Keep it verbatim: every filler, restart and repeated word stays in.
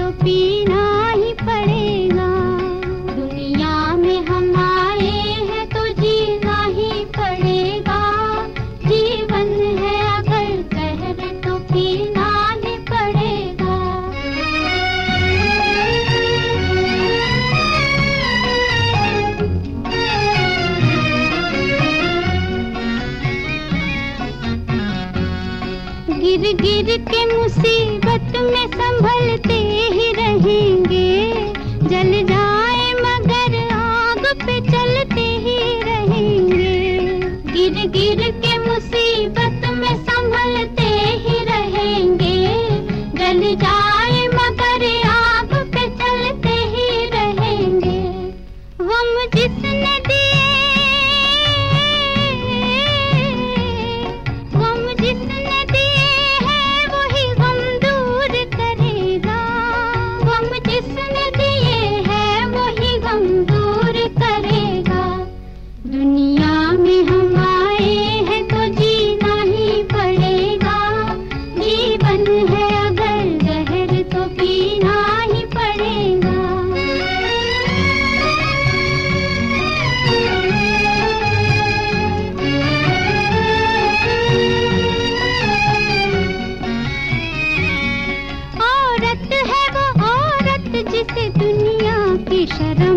तो पीना ही पड़ेगा। दुनिया में हम आए हैं तो जीना ही पड़ेगा। जीवन है अगर कहर तो पीना ही पड़ेगा। गिर गिर के मुसीबत में संभलते ही रहेंगे। जल जाए मगर आग पे चलते ही रहेंगे। गिर गिर के मुसीबत में संभलते ही रहेंगे। जल जाए मगर आग पे चलते ही रहेंगे। गम जिसने दिए, गम जिसने दिए है वही गम दूर करेगा। गम जिसने दिए है वही गम दूर करेगा। दुनिया में हम आए हैं तो जीना ही पड़ेगा। जीवन है अगर जहर तो पीना ही पड़ेगा। औरत है वो औरत जिसे दुनिया की शर्म